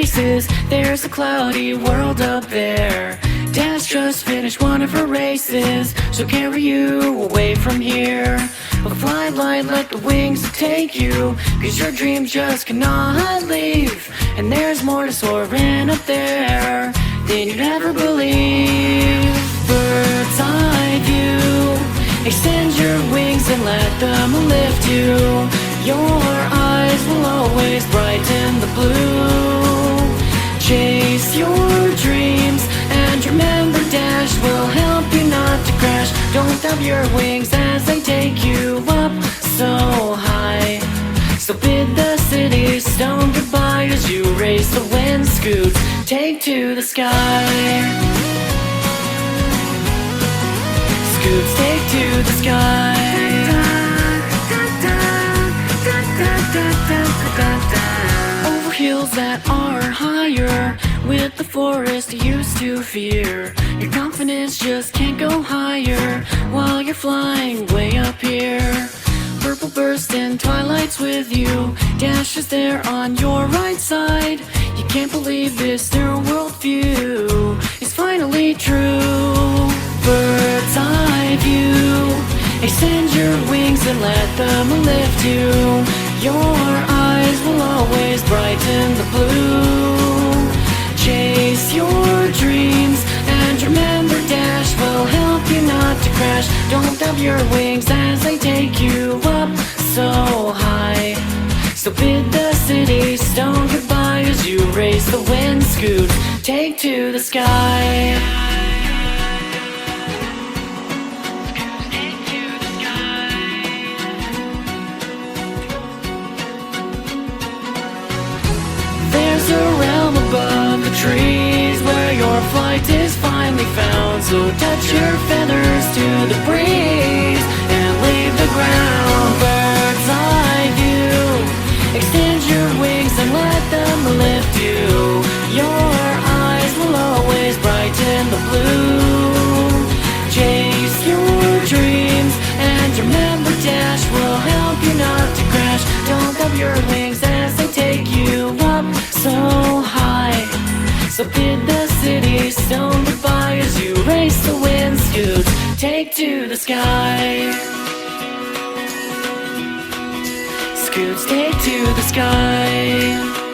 faces. There's a cloudy world up there. Dash just finished one of her races. She'll carry you away from here. But fly light, let the wings take you, 'cause your dreams just cannot leave. And there's more to soaring up there than you'd ever believe. Bird's eye view. Extend your wings and let them lift you. Your eyes will always brighten the blue. Chase your dreams and remember Dash will help you not to crash. Don't stop your wings as they take you up so high. So bid the city stone goodbye as you race the wind. Scoots take to the sky. Scoots take to the sky. Over hills that are higher, with the forest you used to fear. Your confidence just can't go higher while you're flying way up here. Purple burst and twilight's with you. Dash is there on your right side. You can't believe this new worldview is finally true. Bird's eye view. Extend your wings and let them lift you. Your eyes will always brighten the blue. Chase your dreams and remember Dash will help you not to crash. Don't stop your wings as they take you up so high. So bid the city stone goodbye as you race the wind. Scoot take to the sky. There's a realm above the trees where your flight is finally found. So touch your feathers to the breeze and leave the ground. Bird's eye view. Extend your wings and let them lift you. Your eyes will always brighten the blue. Chase your dreams and remember Dash will help you not to crash. Don't stop your wings as they take you up so high. So bid the city stone goodbye as you race the wind. Scoots take to the sky. Scoots take to the sky.